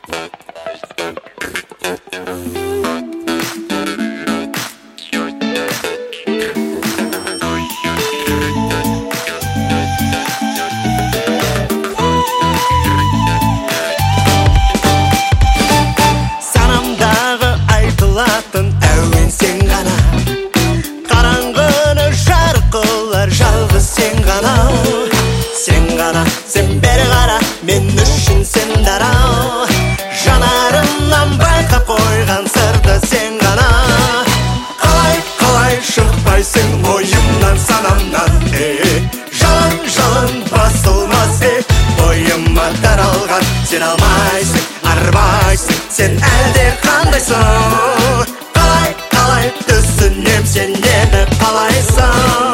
Sanamдағы айтылатын әуен сен ғана, қараңғыны жарық қылар жалғыз сен ғана. Сен ғана, сен бері қара, мен үшін сен дара. Жанарымнан байқап қойған сырды сен ғана. Қалай шықпайсың ойымнан, санамнан, жалын басылмас, ойыма таралған. Сен алмайсың, арбайсың, сен әлде қандайсың. Қалай түсінем, сен нені қалайсың.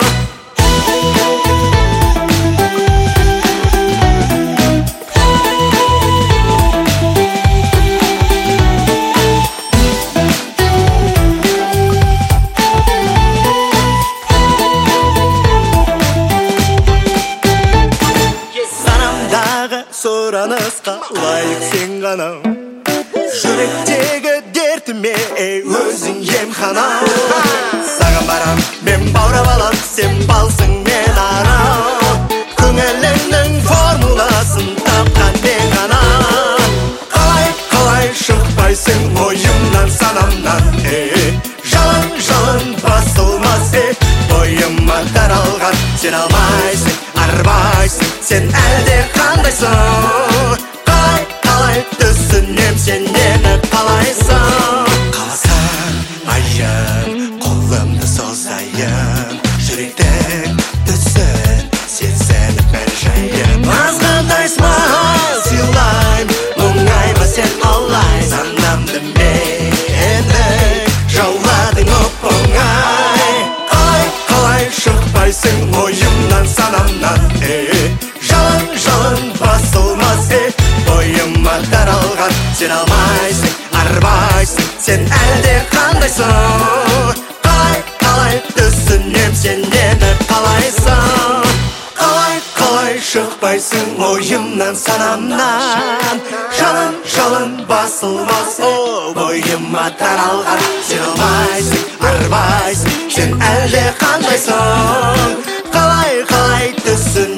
Сұранысқа лайық сен ғана, жүректегі дертіме өзің емхана. Саған барам, мен баурап алам, сен балсың, мен арам. Көңіліңнің формуласын тапқан мен ғана. Қалай шықпайсың ойымнан, санамнан, жалын басылмас, ойыма таралған. Сен алмайсың, арбайсың, сен әлде қандайсың. Қалай түсінем, сен нені қалайсың. Қаласаң айын, қолымды созайын, жүректің түсін сен сеніп мәр жайын. Азғантай смағал сыйлайым, мұңайма сен алай. Санамды менің жауладың оп-оңай. Қалай шықпайсың ойымнан, санамнан, жалын басылмас, ойыма таралған. Сен алмайсың, арбайсың, сен әлде қандайсың. Қалай түсінем, сен нені қалайсың. Қалай шықпайсың ойымнан, санамнан, жалын басылмас, ойыма таралған. Сен алмайсың, арбайсың, сен әлде қандайсың. Қалай түсін